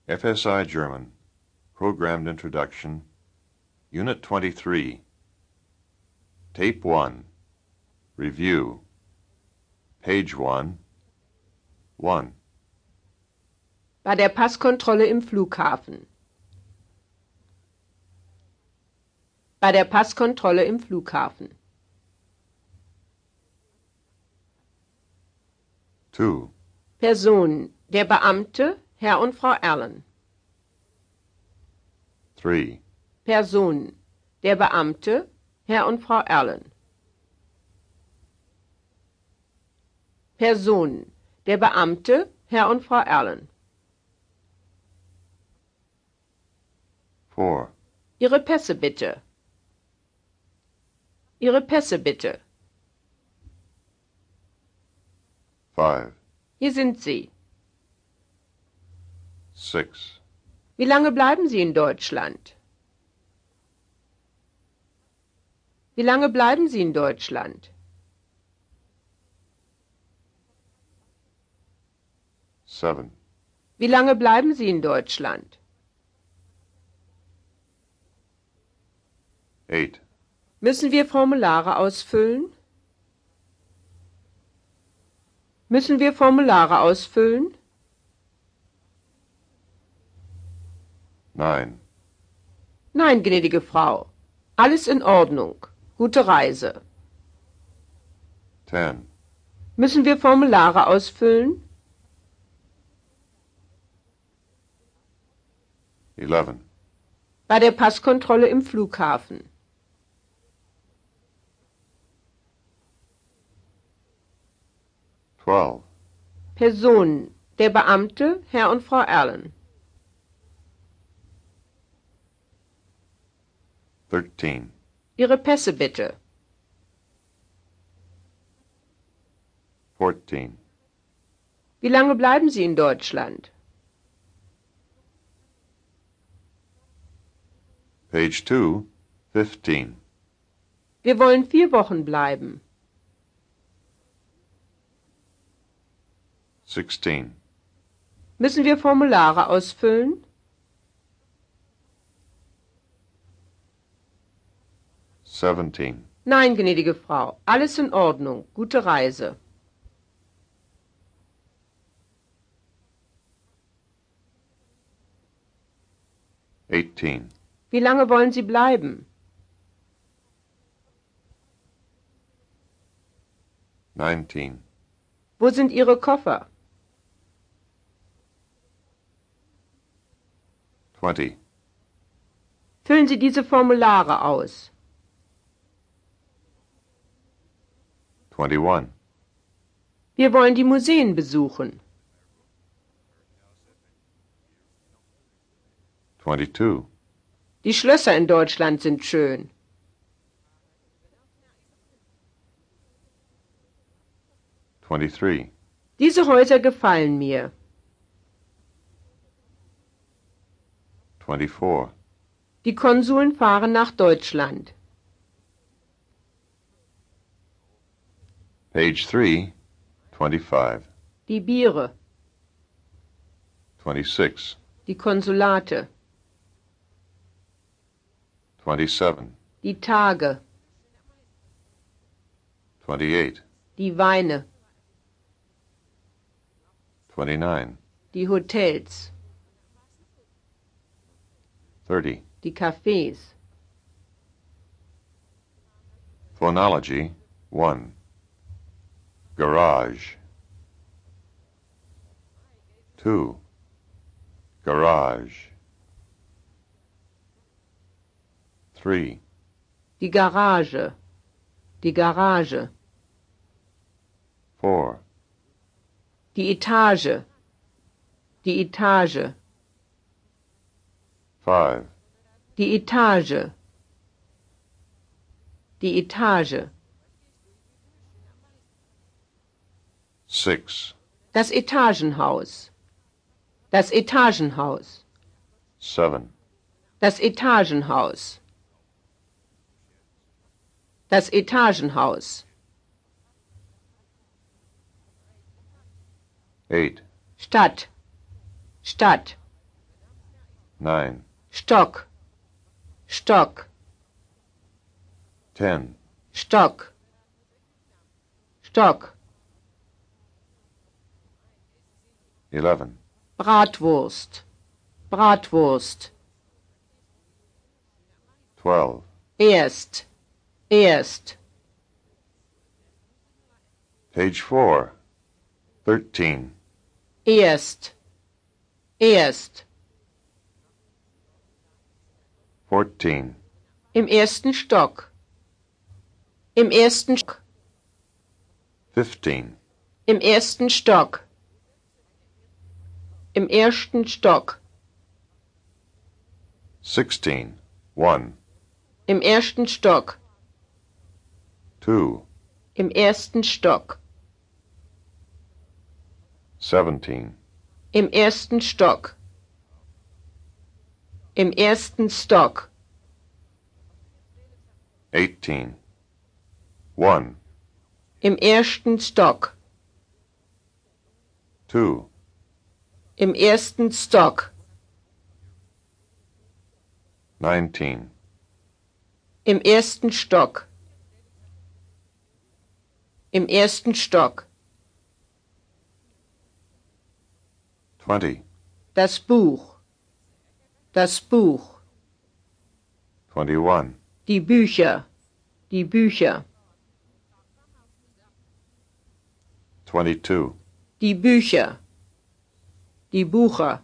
FSI German, Programmed Introduction, Unit 23, Tape 1, Review, Page 1, 1. Bei der Passkontrolle im Flughafen. Bei der Passkontrolle im Flughafen. 2. Personen. Der Beamte, Herr und Frau Allen. 3. Personen. Der Beamte, Herr und Frau Allen. Personen. Der Beamte, Herr und Frau Allen. 4. Ihre Pässe bitte. Ihre Pässe bitte. 5. Hier sind sie. 6. Wie lange bleiben Sie in Deutschland? Wie lange bleiben Sie in Deutschland? 7. Wie lange bleiben Sie in Deutschland? 8. Müssen wir Formulare ausfüllen? Müssen wir Formulare ausfüllen? 9. Nein, gnädige Frau. Alles in Ordnung. Gute Reise. 10. Müssen wir Formulare ausfüllen? 11. Bei der Passkontrolle im Flughafen. 12. Personen. Der Beamte, Herr und Frau Allen. 13. Ihre Pässe bitte. 14. Wie lange bleiben Sie in Deutschland? Page 2, 15. Wir wollen 4 Wochen bleiben. 16. Müssen wir Formulare ausfüllen? 17. Nein, gnädige Frau. Alles in Ordnung. Gute Reise. 18. Wie lange wollen Sie bleiben? 19. Wo sind Ihre Koffer? 20. Füllen Sie diese Formulare aus. 21. Wir wollen die Museen besuchen. 22. Die Schlösser in Deutschland sind schön. 23. Diese Häuser gefallen mir. 24. Die Konsuln fahren nach Deutschland. Page 3, 25. Die Biere. 26. Die Konsulate. 27. Die Tage. 28. Die Weine. 29. Die Hotels. 30. Die Cafés. Phonology 1. Garage. 2. Garage. 3. Die Garage. Die Garage. 4. Die Etage. Die Etage. 5. Die Etage. Die Etage. 6. Das Etagenhaus. Das Etagenhaus. 7. Das Etagenhaus. Das Etagenhaus. 8. Stadt. Stadt. 9, Stock, Stock, 10, Stock, Stock, 11, Bratwurst, Bratwurst, 12, erst, erst, page 4, 13, erst, erst, 14, im ersten Stock, im ersten Stock, 15, im ersten Stock, im ersten Stock, 16, 1, im ersten Stock, 2, im ersten Stock, 17, im ersten Stock, im ersten Stock, 18, 1, im ersten Stock, 2, im ersten Stock, 19, im ersten Stock, im ersten Stock, 20, das Buch, das Buch, 21, die Bücher, die Bücher, 22, die Bücher, die Bucher,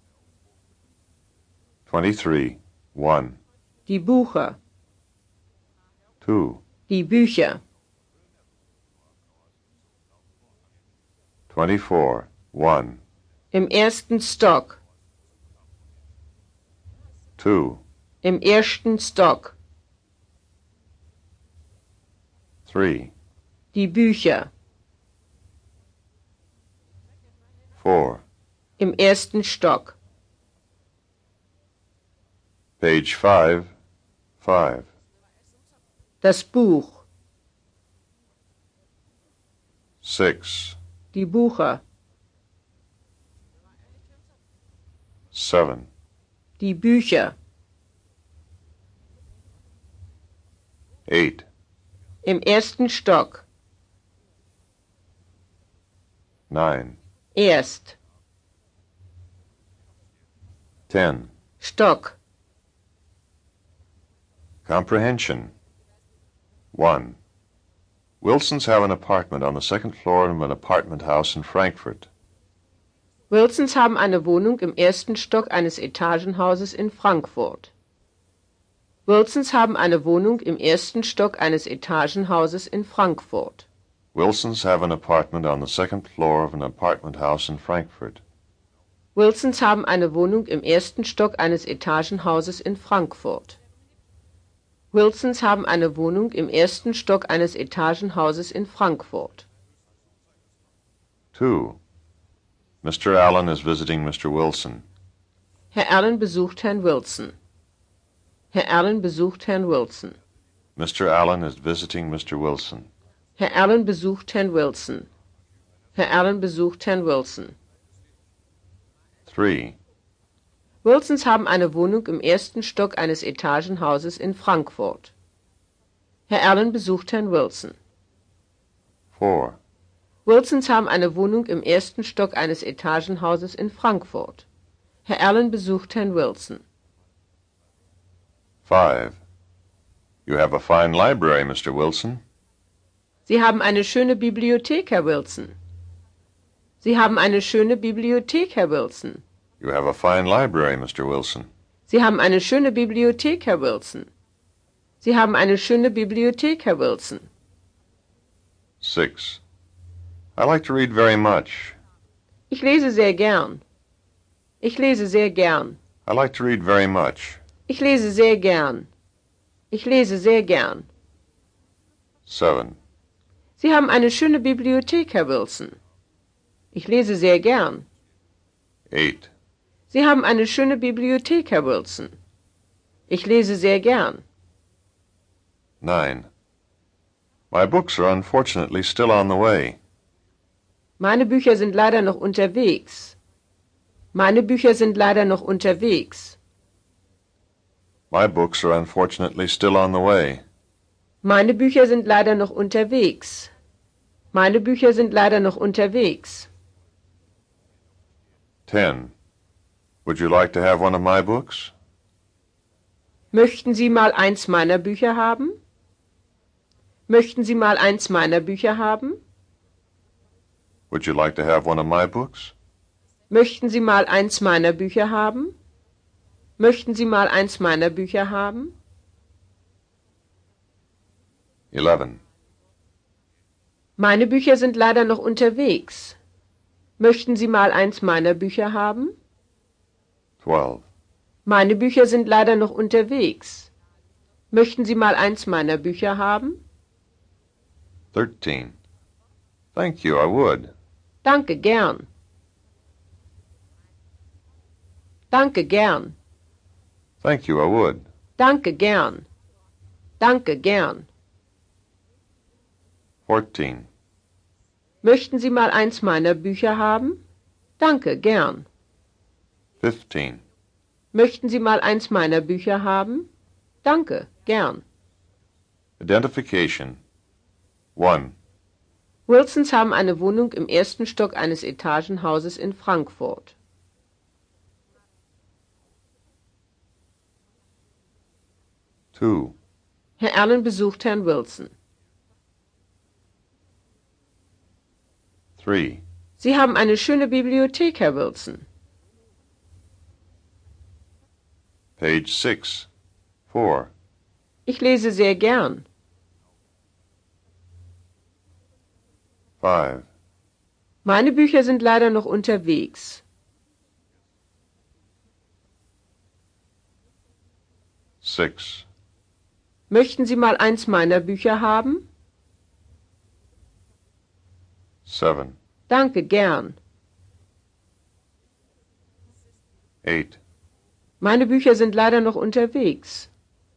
23, 1, die Bucher, 2, die Bücher, 24, 1, im ersten Stock, 2, im ersten Stock, 3, die Bücher, 4, im ersten Stock, page 5, 5, das Buch, 6, die Bucher, 7, die Bücher, 8, im ersten Stock, 9, erst, 10. Stock, Comprehension. 1. Wilsons have an apartment on the second floor of an apartment house in Frankfurt. Wilsons haben eine Wohnung im ersten Stock eines Etagenhauses in Frankfurt. Wilsons haben eine Wohnung im ersten Stock eines Etagenhauses in Frankfurt. Wilsons have an apartment on the second floor of an apartment house in Frankfurt. Wilsons haben eine Wohnung im ersten Stock eines Etagenhauses in Frankfurt. Wilsons haben eine Wohnung im ersten Stock eines Etagenhauses in Frankfurt. 2. Mr. Allen is visiting Mr. Wilson. Herr Allen besucht Herrn Wilson. Herr Allen besucht Herrn Wilson. Mr. Allen is visiting Mr. Wilson. Herr Allen besucht Herrn Wilson. Herr Allen besucht Herrn Wilson. 3. Wilsons haben eine Wohnung im ersten Stock eines Etagenhauses in Frankfurt. Herr Allen besucht Herrn Wilson. 4. Wilsons haben eine Wohnung im ersten Stock eines Etagenhauses in Frankfurt. Herr Allen besucht Herrn Wilson. 5. You have a fine library, Mr. Wilson. Sie haben eine schöne Bibliothek, Herr Wilson. Sie haben eine schöne Bibliothek, Herr Wilson. You have a fine library, Mr. Wilson. Sie haben eine schöne Bibliothek, Herr Wilson. Sie haben eine schöne Bibliothek, Herr Wilson. 6. I like to read very much. Ich lese sehr gern. Ich lese sehr gern. I like to read very much. Ich lese sehr gern. Ich lese sehr gern. 7. Sie haben eine schöne Bibliothek, Herr Wilson. Ich lese sehr gern. 8. Sie haben eine schöne Bibliothek, Herr Wilson. Ich lese sehr gern. 9. My books are unfortunately still on the way. Meine Bücher sind leider noch unterwegs. Meine Bücher sind leider noch unterwegs. My books are unfortunately still on the way. Meine Bücher sind leider noch unterwegs. Meine Bücher sind leider noch unterwegs. 10. Would you like to have one of my books? Möchten Sie mal eins meiner Bücher haben? Möchten Sie mal eins meiner Bücher haben? Would you like to have one of my books? Möchten Sie mal eins meiner Bücher haben? Möchten Sie mal eins meiner Bücher haben? 11. Meine Bücher sind leider noch unterwegs. Möchten Sie mal eins meiner Bücher haben? 12. Meine Bücher sind leider noch unterwegs. Möchten Sie mal eins meiner Bücher haben? 13. Thank you, I would. Danke, gern. Danke, gern. Thank you, I would. Danke, gern. Danke, gern. 14. Möchten Sie mal eins meiner Bücher haben? Danke, gern. 15. Möchten Sie mal eins meiner Bücher haben? Danke, gern. Identification. 1. Wilsons haben eine Wohnung im ersten Stock eines Etagenhauses in Frankfurt. 2. Herr Allen besucht Herrn Wilson. 3. Sie haben eine schöne Bibliothek, Herr Wilson. Page 6. 4. Ich lese sehr gern. 5. Meine Bücher sind leider noch unterwegs. 6. Möchten Sie mal eins meiner Bücher haben? 7. Danke, gern. 8. Meine Bücher sind leider noch unterwegs.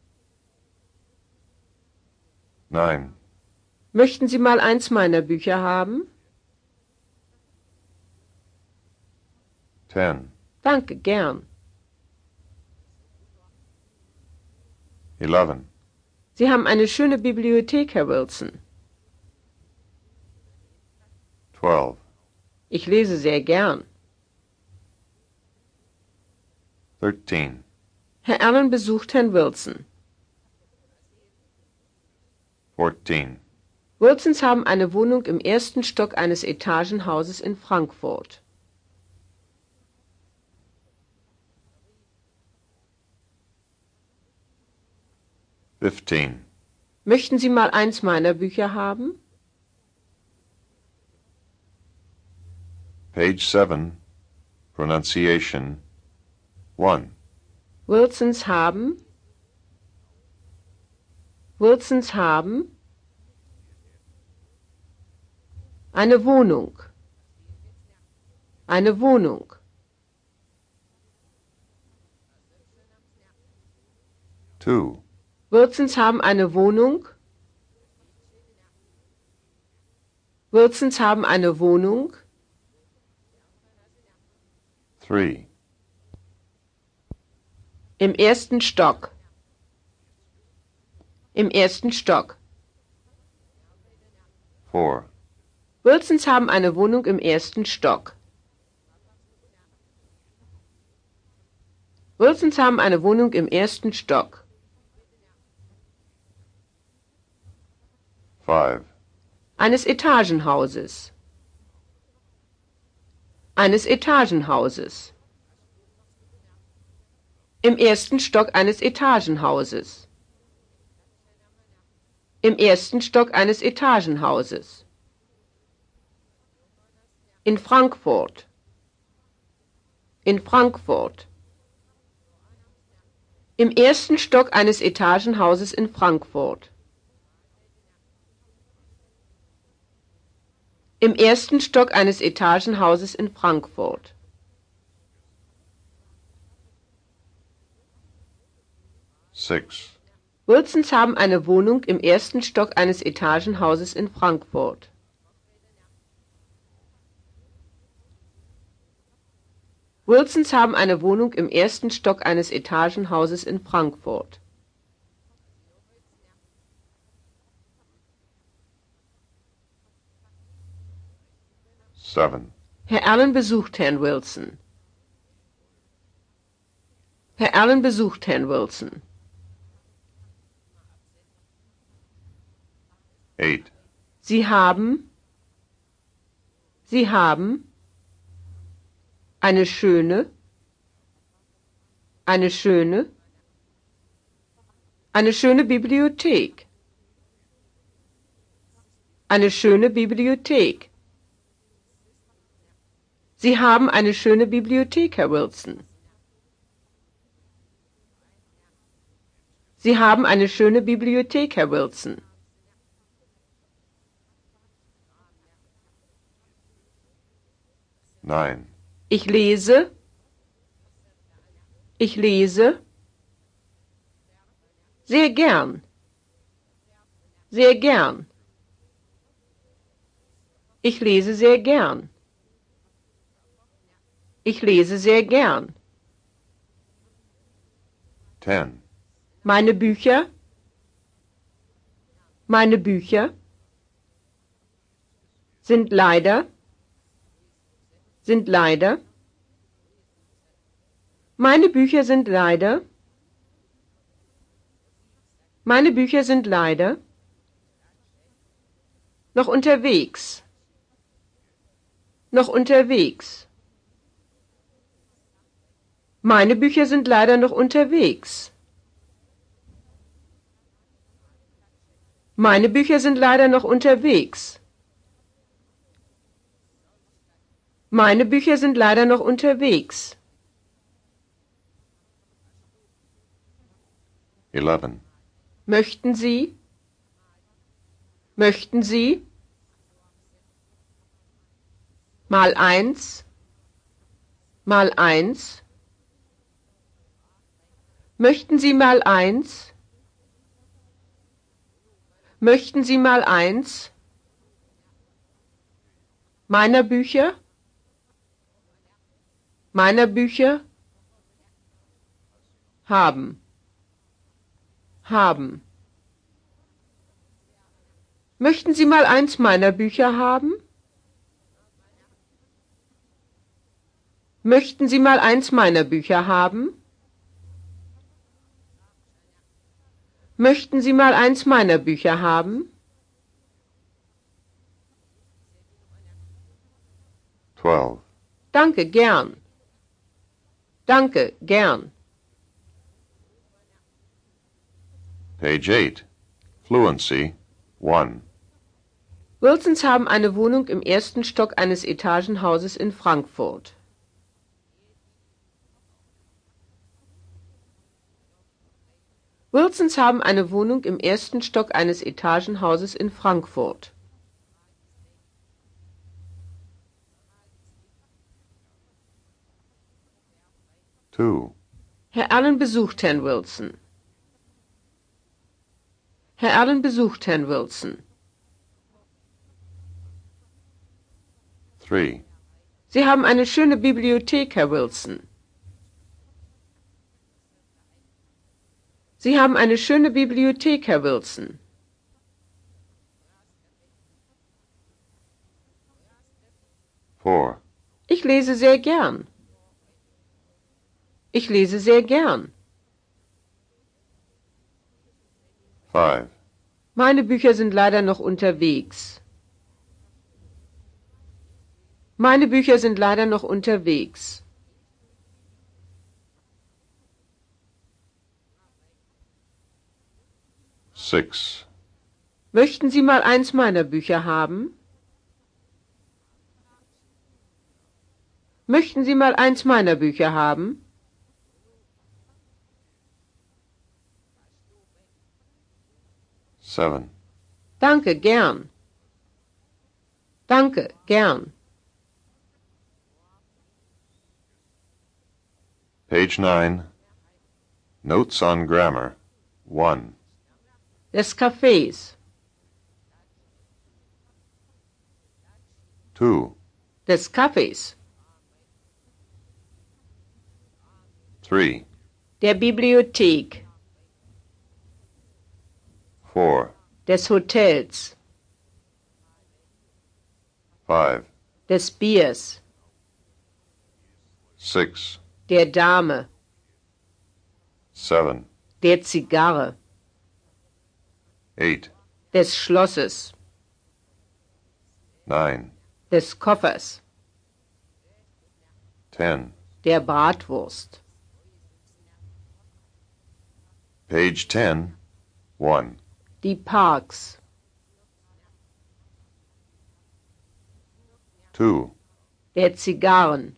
9. Möchten Sie mal eins meiner Bücher haben? 10. Danke, gern. 11. Sie haben eine schöne Bibliothek, Herr Wilson. 12. Ich lese sehr gern. 13. Herr Allen besucht Herrn Wilson. 14. Wilsons haben eine Wohnung im ersten Stock eines Etagenhauses in Frankfurt. 15. Möchten Sie mal eins meiner Bücher haben? Page 7. Pronunciation. 1. Wilsons haben eine Wohnung. 2. Wilsons haben eine Wohnung. 3. Im ersten Stock. 4. Wilsons haben eine Wohnung im ersten Stock. 5. Eines Etagenhauses. Im ersten Stock eines Etagenhauses. In Frankfurt. Im ersten Stock eines Etagenhauses in Frankfurt. Im ersten Stock eines Etagenhauses in Frankfurt. 6. Wilsons haben eine Wohnung im ersten Stock eines Etagenhauses in Frankfurt. Wilsons haben eine Wohnung im ersten Stock eines Etagenhauses in Frankfurt. Seven. Herr Allen besucht Herrn Wilson. Herr Allen besucht Herrn Wilson. 8. Sie haben eine schöne Bibliothek. Eine schöne Bibliothek. Sie haben eine schöne Bibliothek, Herr Wilson. Sie haben eine schöne Bibliothek, Herr Wilson. Nine. Ich lese sehr gern. Sehr gern. Ich lese sehr gern. Ich lese sehr gern. 10. Meine Bücher sind leider meine Bücher sind leider noch unterwegs. Meine Bücher sind leider noch unterwegs. Meine Bücher sind leider noch unterwegs. Meine Bücher sind leider noch unterwegs. 11. Möchten Sie? Mal eins. Möchten Sie mal eins? Möchten Sie mal eins? Meiner Bücher? Haben. Möchten Sie mal eins meiner Bücher haben? Möchten Sie mal eins meiner Bücher haben? Möchten Sie mal eins meiner Bücher haben? 12. Danke, gern. Page 8. Fluency 1. Wilsons haben eine Wohnung im ersten Stock eines Etagenhauses in Frankfurt. Wilsons haben eine Wohnung im ersten Stock eines Etagenhauses in Frankfurt. Two. Herr Allen besucht Herrn Wilson. Herr Allen besucht Herrn Wilson. 3. Sie haben eine schöne Bibliothek, Herr Wilson. Sie haben eine schöne Bibliothek, Herr Wilson. 4. Ich lese sehr gern. Ich lese sehr gern. 5. Meine Bücher sind leider noch unterwegs. Meine Bücher sind leider noch unterwegs. 6. Möchten Sie mal eins meiner Bücher haben? Möchten Sie mal eins meiner Bücher haben? 7. Danke, gern. Page 9. Notes on Grammar 1. Des Cafés. 2. Des Kaffees. 3. Der Bibliothek, 4. des Hotels, 5. des Biers, 6. der Dame, 7. der Zigarre, 8. des Schlosses, 9. des Koffers, 10. der Bratwurst. Page 10. 1. Die Parks, 2. der Zigarren,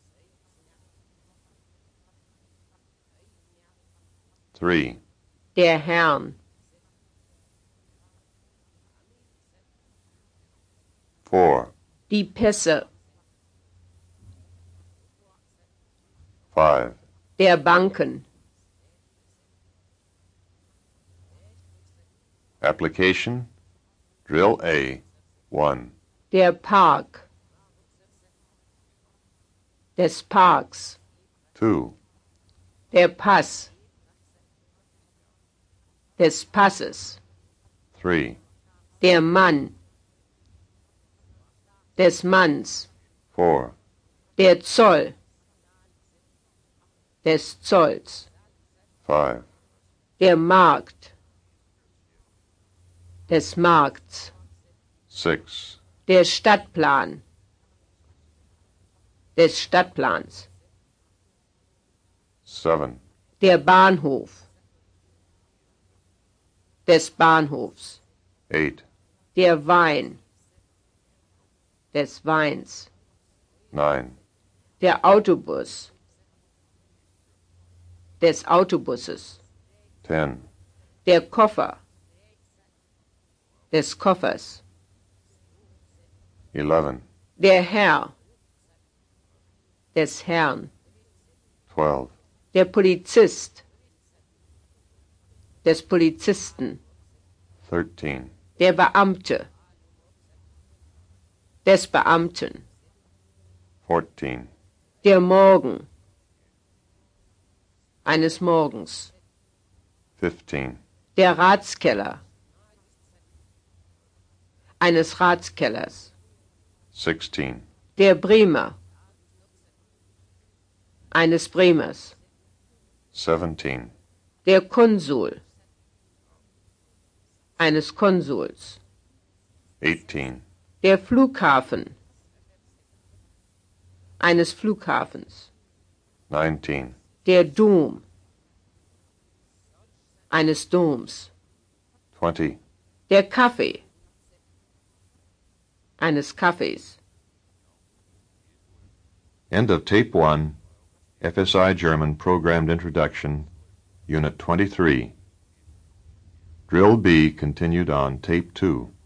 3. der Herrn, 4. die Pässe, 5. der Banken, Application. Drill A. 1. der Park, des Parks, 2. der Pass, des Passes, 3. der Mann, des Manns, 4. der Zoll, des Zolls, 5. der Markt, des Markts, 6. der Stadtplan, des Stadtplans, 7. der Bahnhof, des Bahnhofs, 8. der Wein, des Weins, 9. der Autobus, des Autobusses, 10. der Koffer, des Koffers, 11. der Herr, des Herrn, 12. der Polizist, des Polizisten, 13. der Beamte, des Beamten, 14. der Morgen, eines Morgens, 15. der Ratskeller, eines Ratskellers, 16. der Bremer, eines Bremers, 17. der Konsul, eines Konsuls, 18. der Flughafen, eines Flughafens, 19. der Dom, eines Doms, 20. der Kaffee, eines Kaffees. End of Tape 1, FSI German Programmed Introduction, Unit 23. Drill B continued on Tape 2.